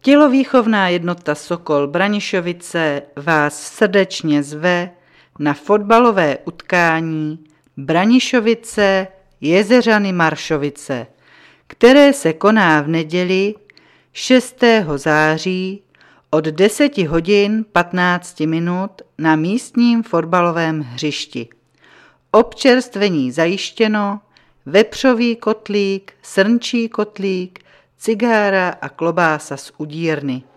Tělovýchovná jednota Sokol Branišovice vás srdečně zve na fotbalové utkání Branišovice Jezeřany Maršovice, které se koná v neděli 6. září od 10 hodin 15 minut na místním fotbalovém hřišti. Občerstvení zajištěno, vepřový kotlík, srnčí kotlík, cigára a klobása z udírny.